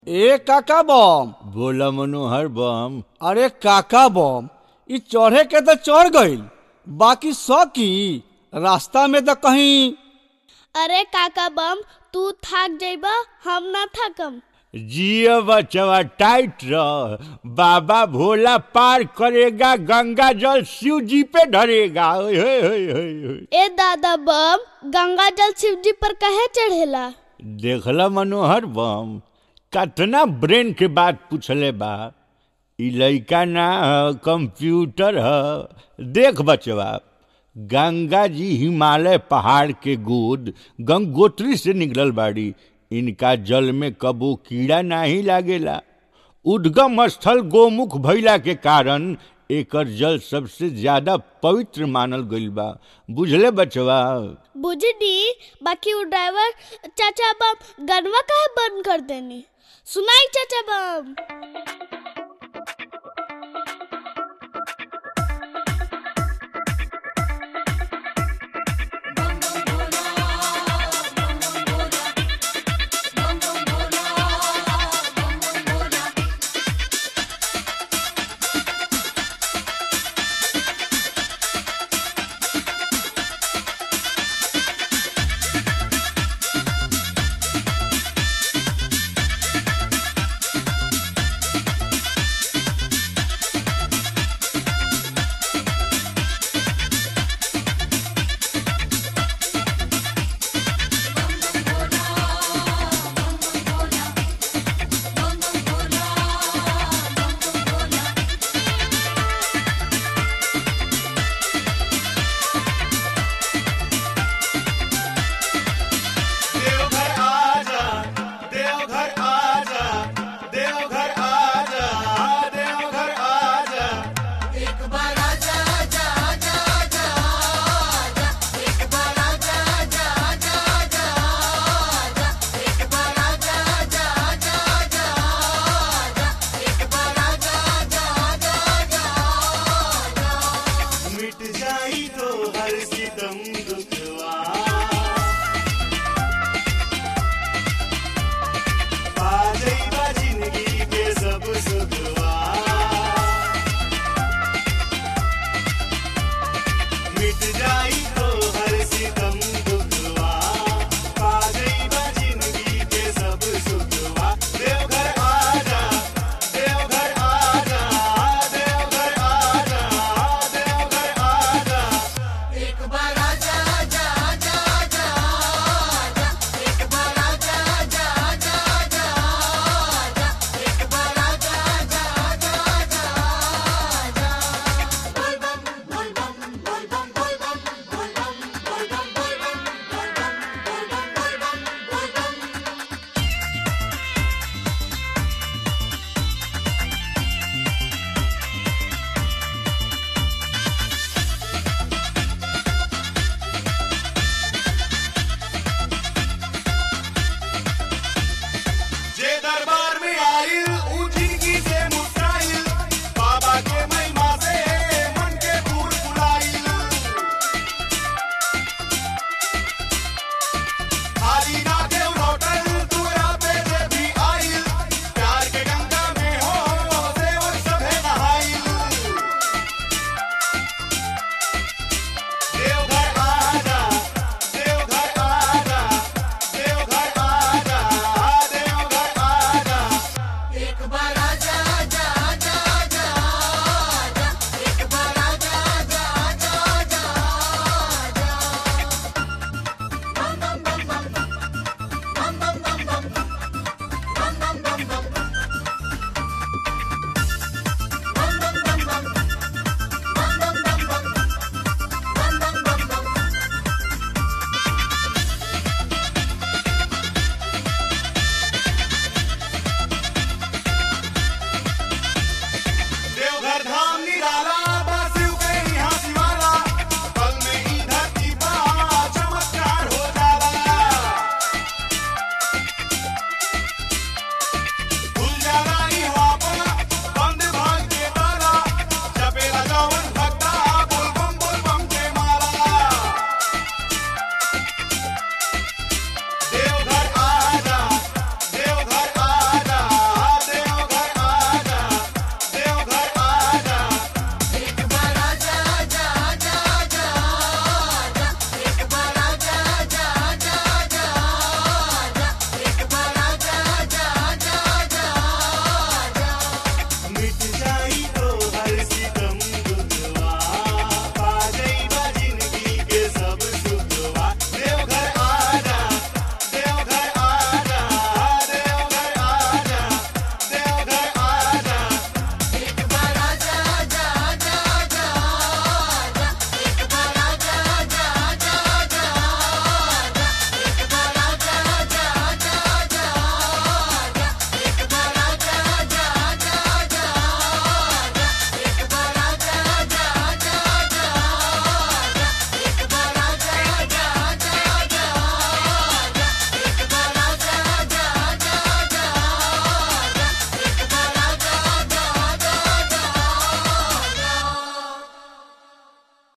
ए काका बम। बोला मनोहर बम। अरे काका बम, ई चढ़े के तो चढ़ गईल, बाकी सौ की रास्ता में तो कहीं। अरे काका बम, तू थक जाइबा, हम ना थकम। जिया बचवा टाइट रह, बाबा भोला पार करेगा, गंगा जल शिव जी पे ढरेगा। ए दादा बम, गंगा जल शिव जी पर कहे चढ़ेला? देखला मनोहर बम, कतना ब्रेन के बात पूछले बा। ई लइका ना कंप्यूटर ह। देख बचवा, गंगा जी हिमालय पहाड़ के गोद गंगोत्री से निकलल बाड़ी। इनका जल में कबो कीड़ा नहीं लागेला। उद्गम स्थल गोमुख भइला के कारण एकर जल सबसे ज्यादा पवित्र मानल गईल बा। बुझले बचवा? बुझनी, बाकी वो ड्राइवर चाचा बम गनवा काहे बंद कर देनी? सुनाई चाचा बम।